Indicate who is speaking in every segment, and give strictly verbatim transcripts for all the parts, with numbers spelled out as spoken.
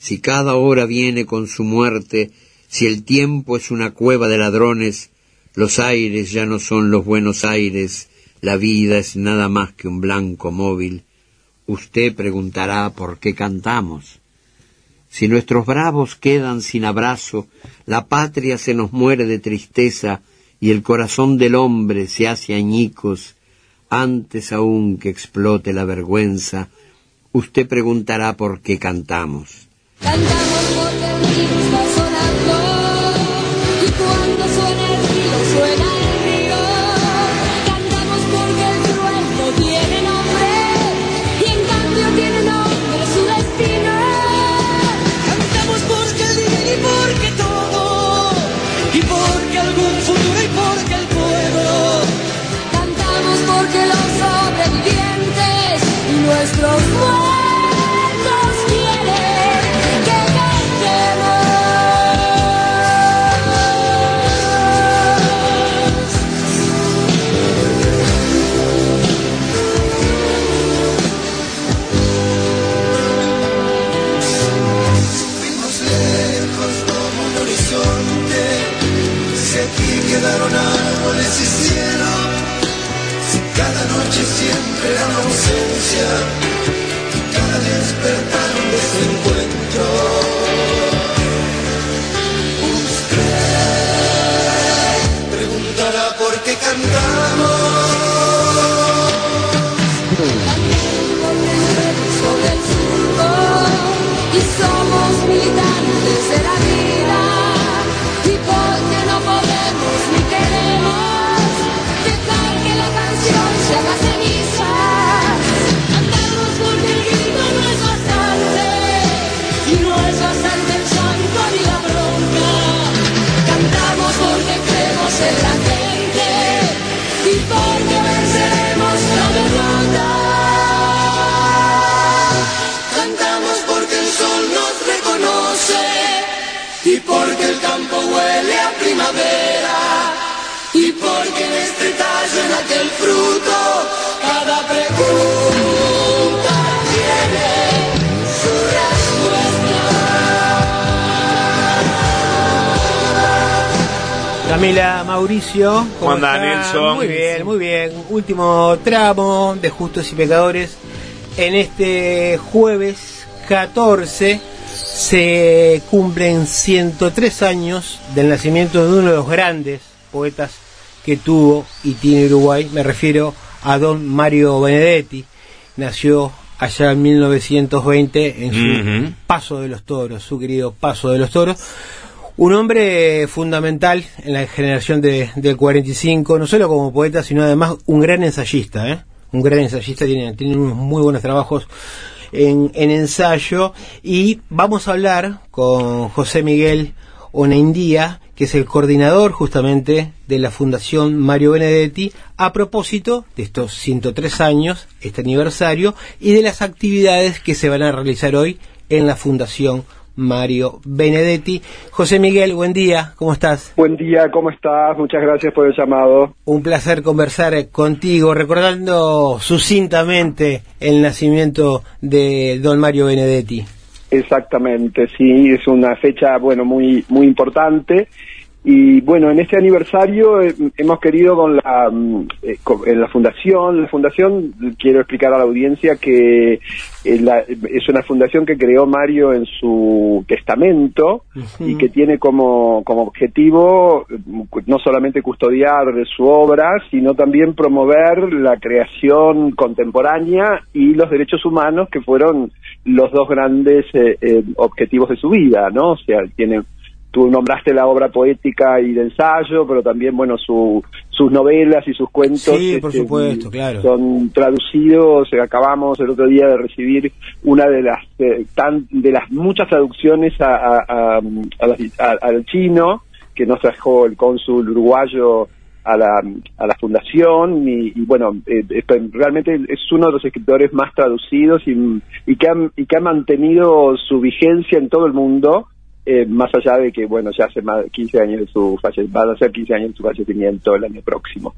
Speaker 1: Si cada hora viene con su muerte, si el tiempo es una cueva de ladrones, los aires ya no son los buenos aires, la vida es nada más que un blanco móvil. Usted preguntará por qué cantamos. Si nuestros bravos quedan sin abrazo, la patria se nos muere de tristeza y el corazón del hombre se hace añicos, antes aún que explote la vergüenza, usted preguntará por qué cantamos.
Speaker 2: Cantamos porque el río está sonando, y cuando suena el río, suena el río. Cantamos porque el cruel no tiene nombre, y en cambio tiene nombre su destino.
Speaker 3: Cantamos porque el dinero y porque todo, y porque algún futuro y porque el pueblo.
Speaker 2: Cantamos porque los sobrevivientes y nuestros muertos
Speaker 3: quedaron árboles y cielo, si cada noche siempre era una ausencia, y cada despertar un desencuentro. Usted preguntará por qué cantamos.
Speaker 2: Sobre el surco, y somos militantes de la vida, y porque no podemos ni queremos dejar que la canción se haga ceniza. Cantamos porque el grito no es bastante, y no es bastante el llanto ni la bronca. Cantamos porque creemos en la gente, y porque venceremos la derrota.
Speaker 3: Cantamos porque el sol nos reconoce, y porque el campo huele a primavera, y porque en este tallo, en aquel fruto, cada pregunta tiene su respuesta.
Speaker 4: Camila, Mauricio, ¿cómo
Speaker 5: anda,
Speaker 4: está?
Speaker 5: Nelson?
Speaker 4: Muy bien, muy bien. Último tramo de Justos y Pecadores. En este jueves catorce se cumplen ciento tres años del nacimiento de uno de los grandes poetas que tuvo y tiene Uruguay. Me refiero a don Mario Benedetti. Nació allá en mil novecientos veinte en su uh-huh. Paso de los Toros, su querido Paso de los Toros. Un hombre fundamental en la generación de, del cuarenta y cinco, no solo como poeta, sino además un gran ensayista, ¿eh? Un gran ensayista, tiene, tiene unos muy buenos trabajos en, en ensayo. Y vamos a hablar con José Miguel Onaindía, que es el coordinador justamente de la Fundación Mario Benedetti, a propósito de estos ciento tres años, este aniversario, y de las actividades que se van a realizar hoy en la Fundación Mario Benedetti. José Miguel, buen día, ¿cómo estás?
Speaker 6: Buen día, ¿cómo estás? Muchas gracias por el llamado.
Speaker 4: Un placer conversar contigo, recordando sucintamente el nacimiento de don Mario Benedetti.
Speaker 6: Exactamente, sí, es una fecha, bueno, muy muy importante. Y bueno, en este aniversario eh, hemos querido con la eh, con, en la fundación, la fundación, quiero explicar a la audiencia que eh, la, es una fundación que creó Mario en su testamento uh-huh. y que tiene como, como objetivo no solamente custodiar su obra, sino también promover la creación contemporánea y los derechos humanos, que fueron los dos grandes eh, eh, objetivos de su vida, ¿no? O sea, tiene... Tú nombraste la obra poética y de ensayo, pero también, bueno, su, sus novelas y sus cuentos.
Speaker 4: Sí, por este, supuesto, claro.
Speaker 6: Son traducidos. Acabamos el otro día de recibir una de las eh, tan de las muchas traducciones a, a, a, a las, a, al chino que nos trajo el cónsul uruguayo a la a la fundación y, y bueno, eh, realmente es uno de los escritores más traducidos y, y que han, y que ha mantenido su vigencia en todo el mundo. Eh, más allá de que, bueno, ya hace más de quince años de su fallecimiento, van a ser quince años de su fallecimiento el año próximo.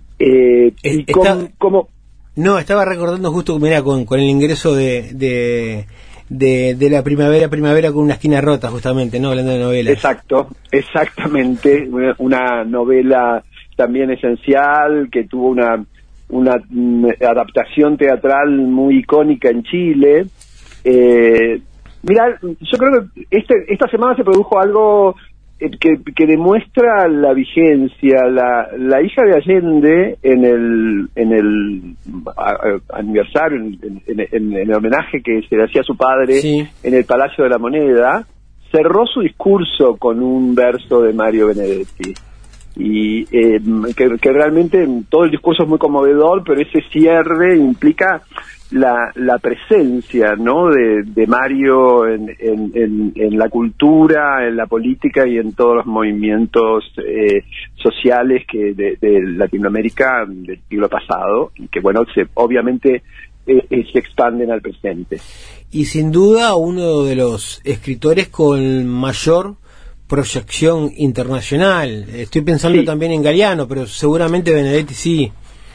Speaker 6: Eh,
Speaker 4: eh,
Speaker 6: y cómo,
Speaker 4: está,
Speaker 6: cómo...
Speaker 4: No, estaba recordando justo, mira, con, con el ingreso de, de, de, de la primavera, primavera con una esquina rota, justamente, ¿no? Hablando de novelas.
Speaker 6: Exacto, exactamente, una, una novela también esencial, que tuvo una, una mm, adaptación teatral muy icónica en Chile. Eh, mira, yo creo que este, esta semana se produjo algo Que, que demuestra la vigencia. La, la hija de Allende, en el en el a, a, aniversario, en, en, en, en el homenaje que se le hacía a su padre, sí, en el Palacio de la Moneda, cerró su discurso con un verso de Mario Benedetti. Y eh, que, que realmente todo el discurso es muy conmovedor, pero ese cierre implica la, la presencia, ¿no?, de, de Mario en, en, en, en la cultura, en la política y en todos los movimientos eh, sociales que de, de Latinoamérica del siglo pasado, y que, bueno, se, obviamente eh, eh, se expanden al presente.
Speaker 4: Y sin duda uno de los escritores con mayor proyección internacional. Estoy pensando sí. también en Galeano, pero seguramente Benedetti sí.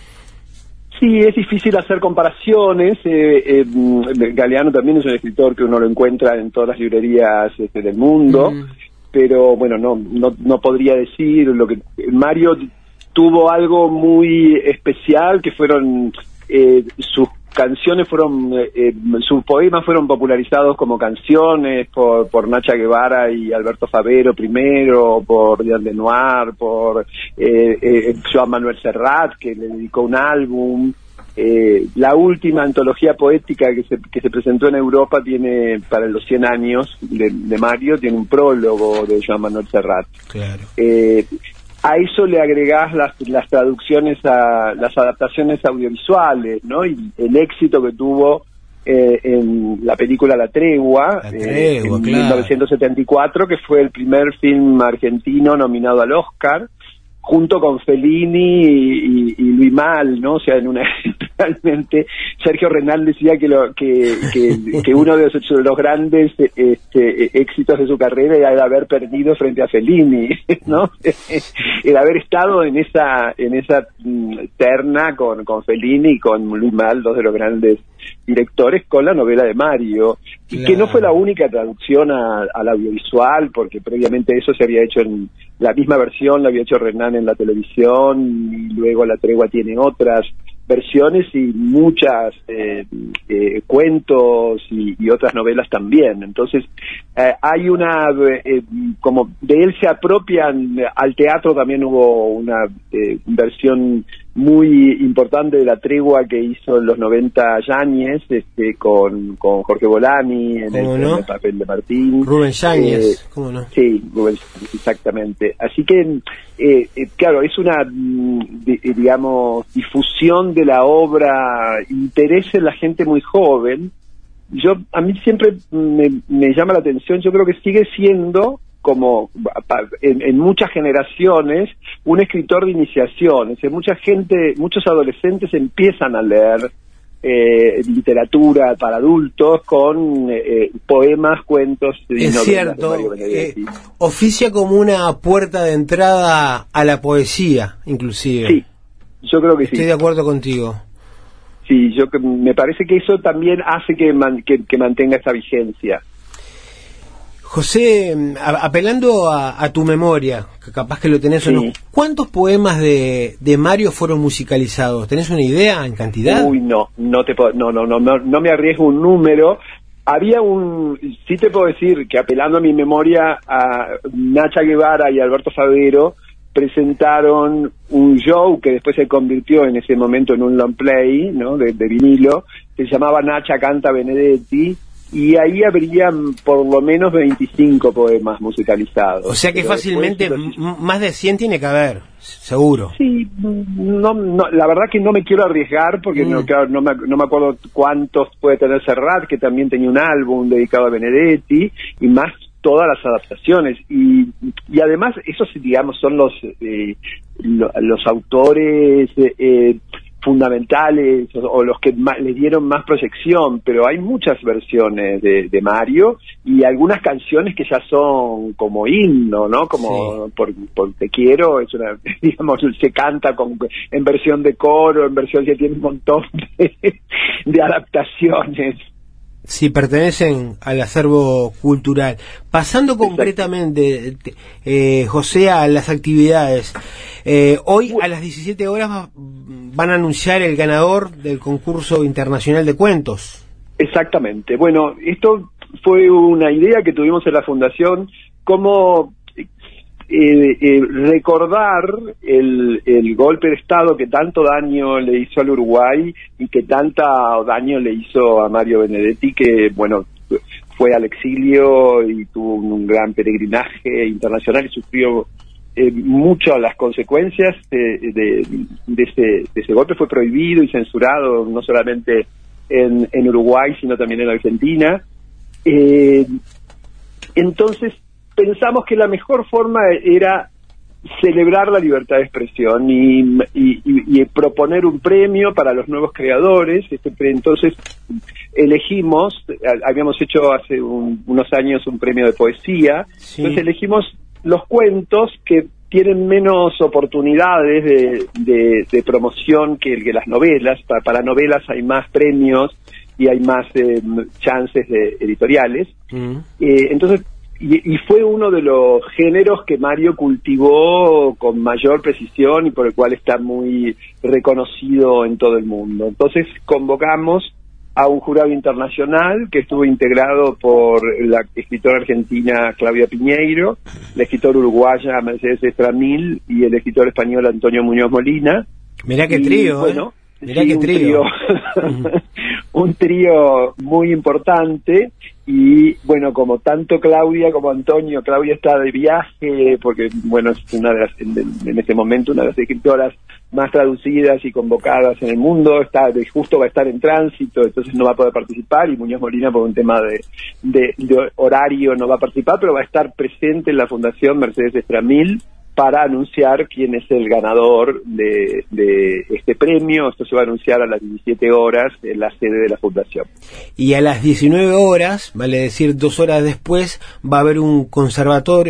Speaker 6: Sí, es difícil hacer comparaciones. Eh, eh, Galeano también es un escritor que uno lo encuentra en todas las librerías este, del mundo, mm. pero bueno, no, no, no podría decir lo que Mario tuvo algo muy especial, que fueron eh, sus canciones fueron, eh, sus poemas fueron popularizados como canciones por, por Nacha Guevara y Alberto Favero primero, por Diane Lenoir, por eh, eh, Joan Manuel Serrat, que le dedicó un álbum. Eh, la última antología poética que se, que se presentó en Europa tiene, para los cien años de, de Mario, tiene un prólogo de Joan Manuel Serrat.
Speaker 4: Claro.
Speaker 6: Eh, A eso le agregás las, las traducciones, a las adaptaciones audiovisuales, ¿no? Y el éxito que tuvo eh, en la película La Tregua,
Speaker 4: La Tregua
Speaker 6: eh, en
Speaker 4: claro.
Speaker 6: mil novecientos setenta y cuatro, que fue el primer film argentino nominado al Oscar, junto con Fellini y, y, y Luis Mal, ¿no? O sea, en una realmente Sergio Renal decía que lo que, que, que uno de los, de los grandes este, éxitos de su carrera era el haber perdido frente a Fellini, ¿no? El haber estado en esa en esa terna con, con Fellini y con Luis Mal, dos de los grandes directores, con la novela de Mario, y claro. que no fue la única traducción a, al audiovisual, porque previamente eso se había hecho en la misma versión, la había hecho Renan en la televisión, y luego La Tregua tiene otras versiones y muchas eh, eh, cuentos y, y otras novelas también. Entonces eh, hay una eh, como de él se apropian. Al teatro también hubo una eh, versión muy importante de La Tregua que hizo en los noventa Yáñez, este, con, con Jorge Bolani en el,
Speaker 4: no?
Speaker 6: en el papel de Martín.
Speaker 4: Rubén Yáñez,
Speaker 6: eh,
Speaker 4: ¿cómo no?
Speaker 6: Sí, Rubén, exactamente. Así que, eh, eh, claro, es una, de, digamos, difusión de la obra, interés en la gente muy joven. Yo, a mí siempre me, me llama la atención, yo creo que sigue siendo, como en, en muchas generaciones, un escritor de iniciación. Es decir, mucha gente, muchos adolescentes empiezan a leer eh, literatura para adultos con eh, poemas, cuentos y
Speaker 4: es
Speaker 6: novelas
Speaker 4: cierto,
Speaker 6: de Mario Benedetti.
Speaker 4: Eh, oficia como una puerta de entrada a la poesía, inclusive.
Speaker 6: Sí, yo creo que
Speaker 4: Estoy
Speaker 6: sí.
Speaker 4: de acuerdo contigo.
Speaker 6: Sí, yo que me parece que eso también hace que, man, que, que mantenga esa vigencia.
Speaker 4: José, a, apelando a, a tu memoria, que capaz que lo tenés sí. o no, ¿cuántos poemas de, de Mario fueron musicalizados? ¿Tenés una idea en cantidad?
Speaker 6: Uy, no, no te puedo, no, no, no, no, no me arriesgo un número. Había un, sí te puedo decir que apelando a mi memoria, a Nacha Guevara y Alberto Favero presentaron un show que después se convirtió en ese momento en un long play, ¿no?, de, de vinilo, que se llamaba Nacha Canta Benedetti, y ahí habrían por lo menos veinticinco poemas musicalizados.
Speaker 4: O sea que Pero fácilmente después, m- más de cien tiene que haber, seguro.
Speaker 6: Sí, no, no, la verdad que no me quiero arriesgar porque mm. no, claro, no, me, no me acuerdo cuántos puede tener Serrat, que también tenía un álbum dedicado a Benedetti, y más todas las adaptaciones. Y, y además, esos, digamos, son los, eh, lo, los autores eh, fundamentales o, o los que más, les dieron más proyección, pero hay muchas versiones de, de Mario y algunas canciones que ya son como himno, ¿no? Como sí. por, por Te Quiero, es una, digamos, se canta con, en versión de coro, en versión que tiene un montón de, de adaptaciones.
Speaker 4: Sí, pertenecen al acervo cultural. Pasando
Speaker 6: Exacto.
Speaker 4: concretamente, eh, José, a las actividades. Eh, hoy a las diecisiete horas van a anunciar el ganador del concurso internacional de cuentos.
Speaker 6: Exactamente. Bueno, esto fue una idea que tuvimos en la Fundación, cómo eh, eh, recordar el, el golpe de Estado que tanto daño le hizo al Uruguay y que tanta daño le hizo a Mario Benedetti, que, bueno, fue al exilio y tuvo un gran peregrinaje internacional y sufrió eh, mucho las consecuencias de, de, de, ese, de ese golpe. Fue prohibido y censurado, no solamente en, en Uruguay, sino también en Argentina. Eh, entonces, pensamos que la mejor forma era celebrar la libertad de expresión y, y, y, y proponer un premio para los nuevos creadores. Este, entonces elegimos, habíamos hecho hace un, unos años un premio de poesía, sí. Entonces elegimos los cuentos que tienen menos oportunidades de, de, de promoción que, que las novelas. Para, para novelas hay más premios y hay más eh, chances de editoriales. Mm. Eh, entonces Y, y fue uno de los géneros que Mario cultivó con mayor precisión y por el cual está muy reconocido en todo el mundo. Entonces convocamos a un jurado internacional que estuvo integrado por la escritora argentina Claudia Piñeiro, la escritora uruguaya Mercedes Estramil y el escritor español Antonio Muñoz Molina.
Speaker 4: Mirá qué trío,
Speaker 6: y, bueno,
Speaker 4: ¿eh? Mirá
Speaker 6: sí,
Speaker 4: qué trío.
Speaker 6: Un trío, un trío muy importante. Y bueno, como tanto Claudia como Antonio, Claudia está de viaje porque, bueno, es una de las, en, en este momento, una de las escritoras más traducidas y convocadas en el mundo, está de, justo va a estar en tránsito, entonces no va a poder participar, y Muñoz Molina, por un tema de, de, de horario, no va a participar, pero va a estar presente en la Fundación Mercedes Estramil para anunciar quién es el ganador de, de este premio. Esto se va a anunciar a las diecisiete horas en la sede de la Fundación.
Speaker 4: Y a las diecinueve horas, vale decir dos horas después, va a haber un conservatorio,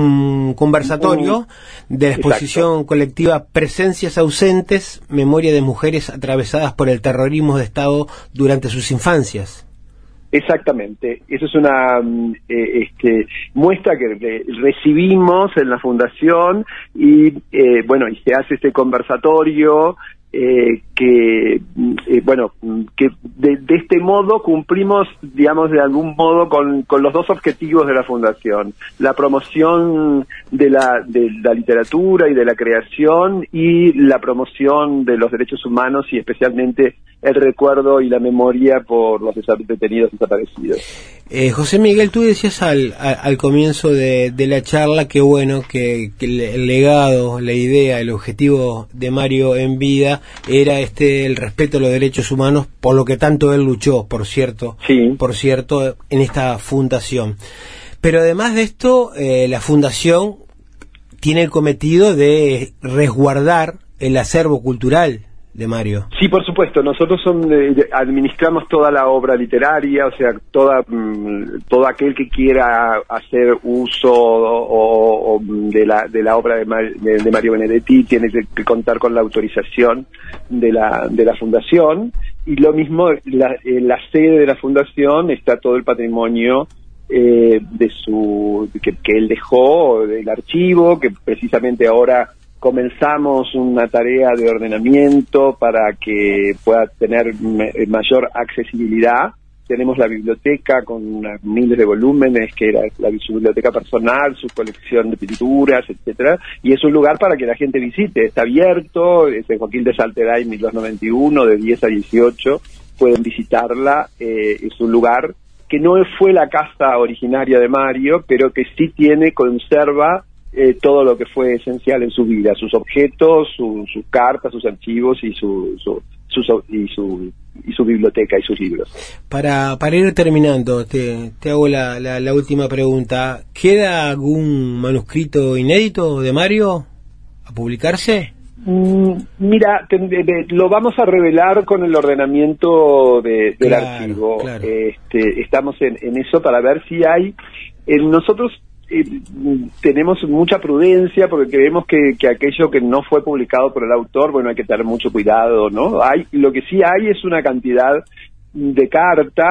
Speaker 4: un conversatorio uh, de la exposición exacto. colectiva Presencias ausentes, memoria de mujeres atravesadas por el terrorismo de Estado durante sus infancias.
Speaker 6: Exactamente, eso es una eh, este, muestra que re recibimos en la Fundación y eh, bueno, y se hace este conversatorio eh, que eh, bueno, que de, de este modo cumplimos, digamos, de algún modo con, con los dos objetivos de la Fundación: la promoción de la, de la literatura y de la creación, y la promoción de los derechos humanos, y especialmente el recuerdo y la memoria por los detenidos desaparecidos.
Speaker 4: Eh, José Miguel, tú decías al, al, al comienzo de, de la charla que bueno, que, que el legado, la idea, el objetivo de Mario en vida era este el respeto a los derechos humanos, por lo que tanto él luchó, por cierto,
Speaker 6: sí.
Speaker 4: por cierto, en esta fundación. Pero además de esto, eh, la fundación tiene el cometido de resguardar el acervo cultural de Mario.
Speaker 6: Sí, por supuesto. Nosotros son, eh, administramos toda la obra literaria, o sea, toda mm, todo aquel que quiera hacer uso o, o de la de la obra de, Mar, de, de Mario Benedetti tiene que, que contar con la autorización de la de la Fundación, y lo mismo la, en la sede de la Fundación está todo el patrimonio eh, de su que, que él dejó, del archivo, que precisamente ahora comenzamos una tarea de ordenamiento para que pueda tener mayor accesibilidad. Tenemos la biblioteca con unas miles de volúmenes, que era la, su biblioteca personal, su colección de pinturas, etcétera, y es un lugar para que la gente visite. Está abierto, es en Joaquín de Salteray, mil doscientos noventa y uno, de diez a dieciocho, pueden visitarla. Eh, es un lugar que no fue la casa originaria de Mario, pero que sí tiene, conserva Eh, todo lo que fue esencial en su vida, sus objetos, su, sus cartas, sus archivos y su, su, su, su, y, su, y su biblioteca y sus libros.
Speaker 4: Para, para ir terminando, te, te hago la, la, la última pregunta. ¿Queda algún manuscrito inédito de Mario a publicarse?
Speaker 6: Mm, mira, te, te, lo vamos a revelar con el ordenamiento de, del
Speaker 4: claro,
Speaker 6: archivo.
Speaker 4: Claro.
Speaker 6: Este, estamos en, en eso para ver si hay. Eh, nosotros Eh, tenemos mucha prudencia porque creemos que, que aquello que no fue publicado por el autor, bueno, hay que tener mucho cuidado, ¿no? Hay, lo que sí hay es una cantidad de cartas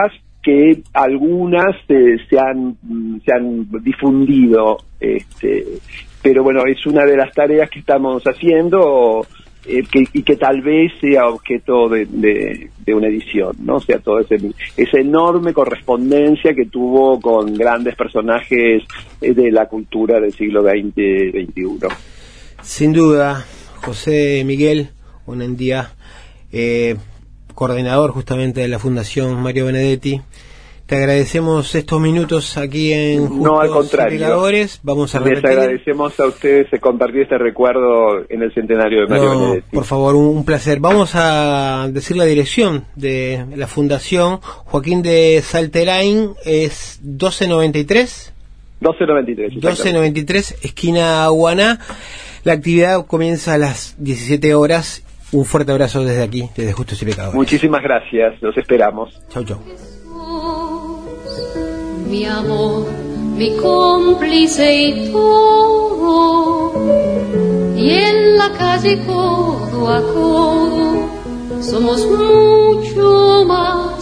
Speaker 6: que algunas eh, se han se han difundido, este, pero bueno, es una de las tareas que estamos haciendo eh, que, y que tal vez sea objeto de, de, de una edición, ¿no? O sea, toda ese, esa enorme correspondencia que tuvo con grandes personajes eh, de la cultura del siglo veinte veintiuno.
Speaker 4: Sin duda, José Miguel Unandia, eh, coordinador justamente de la Fundación Mario Benedetti, te agradecemos estos minutos aquí en Justos
Speaker 6: No, al contrario.
Speaker 4: y Pecadores. Vamos a
Speaker 6: Les
Speaker 4: repetir.
Speaker 6: agradecemos a ustedes de compartir este recuerdo en el centenario de Mario
Speaker 4: No,
Speaker 6: Benedetti.
Speaker 4: por favor, un, un placer. Vamos a decir la dirección de la Fundación Joaquín de Salterain, es doce noventa y tres.
Speaker 6: doce noventa y tres.
Speaker 4: doce noventa y tres, esquina Guaná. La actividad comienza a las diecisiete horas. Un fuerte abrazo desde aquí, desde Justos y Pecadores.
Speaker 6: Muchísimas gracias, los esperamos.
Speaker 4: Chau, chau.
Speaker 2: Mi amor, mi cómplice y todo, y en la calle codo a codo somos mucho más